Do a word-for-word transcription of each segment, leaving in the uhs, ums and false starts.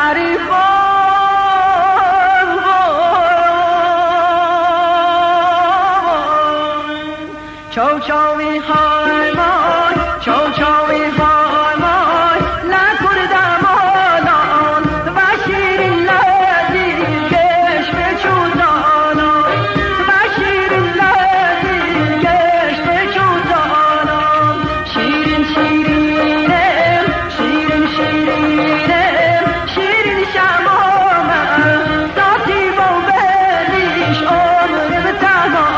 Chow chowi hai mai, chow chowi hai mai, la kurda molan, bashirin ladi gesh be chudana, bashirin ladi gesh be chudana, shirin shirinem, shirin shirinem, shirin shamama, sati bo belish omr betamama.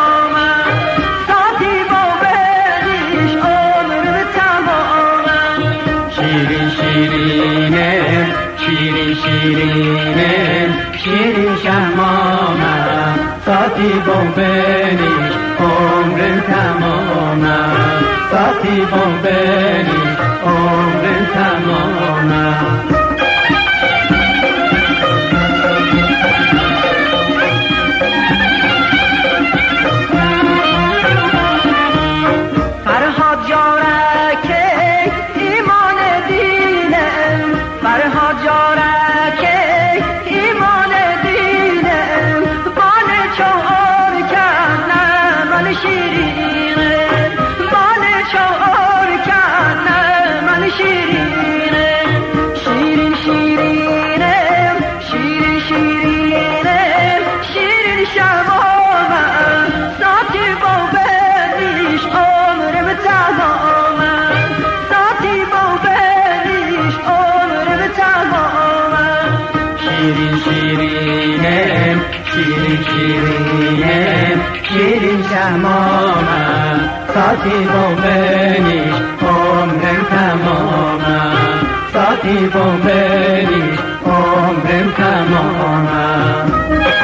شیرینم شیرین شیرینم شیرین شمامم ساتی بومبنیش عمرم تمامم ساتی بومبنیش عمرم تمامم شیرینم شیرین شیرینم شیرین شمامم ساتی بومبنیش عمرم تمامم ساتی بومبنیش عمرم تمامم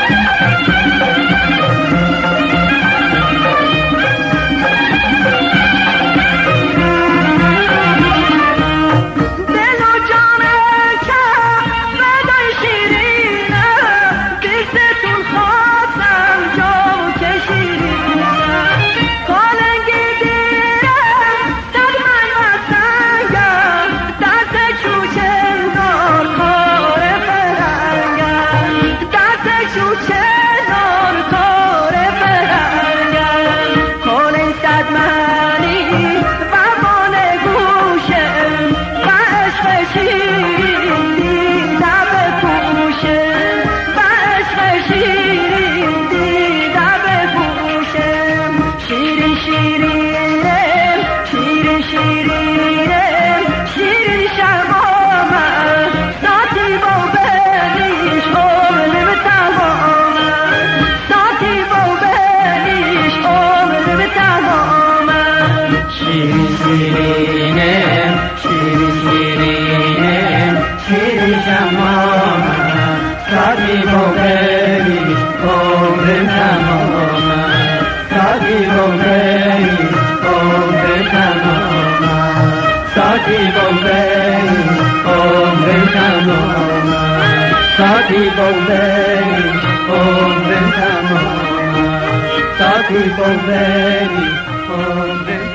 شیرینم شیرین شیرینم شیرین شمامم ساتی بومبنیش عمرم تمامم ساتی بومبنیش عمرم تمامم ساتی بومبنیش عمرم تمامم ساتی بومبنیش عمرم تمامم ساتی بومبنیش عمرم